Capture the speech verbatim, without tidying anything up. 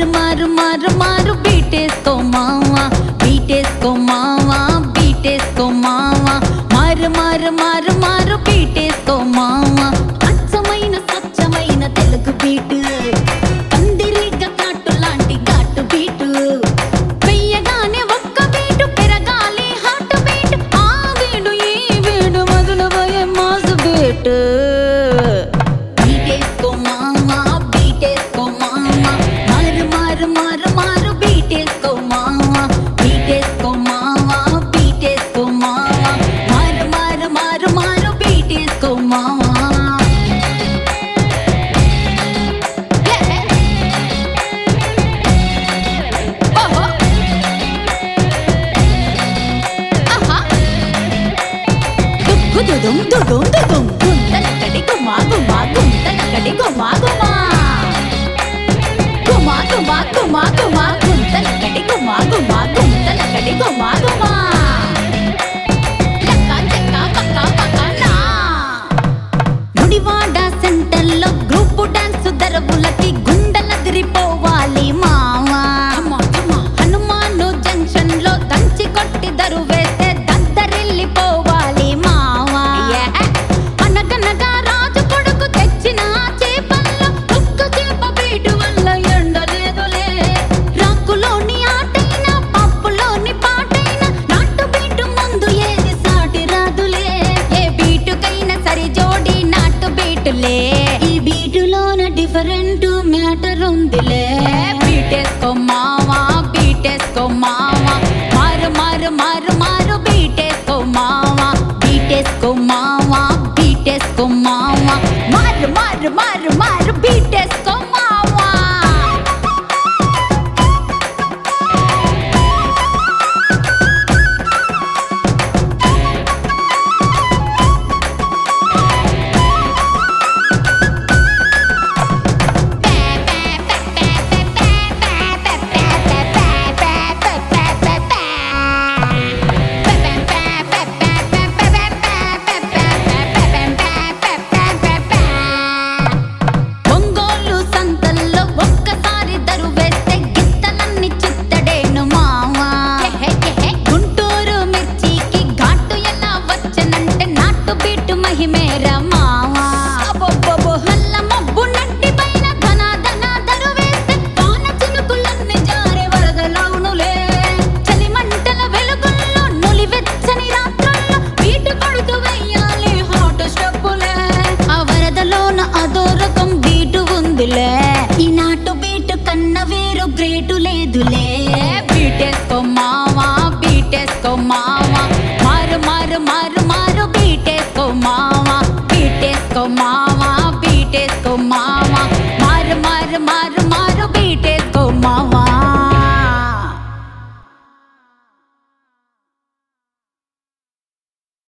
మారు మారు మారు మారు బీటేసుకో మావా బీటేసుకో మావా బీటేసుకో మావా మారు మారు మారు మారు బీటేసుకో మావా అచ్చమైన స్వచ్ఛమైన తెలుగు బీటు పందిరిగ కాటు లాంటి ఘాటు బీటు వెయ్యగానే ఒక్క బీటు పెరగాలి హాటు బీటు ఆ వీడు ఈ వీడు మొదలుపోయే మాసు బీటు బీటేసుకో మావా బీటేసుకో మావా మారు మారు మారు మారు బీటేసుకో మావా బీటేసుకో మావా బీటేసుకో మావా మారు మారు మారు మారు బీటేసుకో మావా దుదుం దుదుం దుదుం గుంతలకడి గుమా గుమా గుంతలకడి గుమా గుమా గుమా గుమా గుమా గుమా గుంతలకడి గుమా గుమా గుంతలకడి గుమా గుమా లక్క చెక్క పక్క పక్కనా గుడివాడ సెంటర్లో గ్రూప్ డాన్స్ దరవులకి గుండెలదిరిపోవాలి మావా హనుమాను జంక్షన్ లో దంచి కొట్టి దరు వేస్తే దద్దరిల్లిపోవాలి మావా అనగనగా రాజు కొడుకు తెచ్చిన చేపల్లో ఒక్క చేప బీటు వల్ల ఎండలేదులే రాకులోని ఆటైనా పప్పులోని పాటైనా నాటు బీటు ముందు ఏది సాటి రాదులే ఏ బీటుకైనా సరి జోడి నాటు బీటులే ఈ బీటులోన డిఫరెంట్ మ్యాటర్ ఉందిలే బీటేసుకో మావా బీటేసుకో మావా మారు మారు మారు మారు బీటేసుకో మావా బీటేసుకో మావా బీటేసుకో మావా మారు మారు మారు మారు బీటేసుకో మావా ఒంగోలు సంతల్లో ఒక్కసారి దరు వేస్తే గిత్తలన్నీ చిత్తడేను మావా గుంటూరు మిర్చికి ఘాటు ఎలా వచ్చనంటే నాటు బీటు మహిమేరా మావా నల్ల మబ్బు నట్టి పైన ధన ధన దరు వేస్తే వాన చినుకులన్నీ జారే వరదలవునులే చలి మంటల వెలుగుల్లో నులివెచ్చని రాత్రుల్లో బీటు కొడుతూ వెయ్యాలి హాట్ స్టెప్పులే ఆ వరదలోన అదో రకం బీటు ఉందిలే ఈ నాటు బీటు కన్న వేరు గ్రేటు లేదులే బీటేసుకో మావా బీటేసుకో మావా మారు మారు మారు మారు బీటేసుకో మావా బీటేసుకో మావా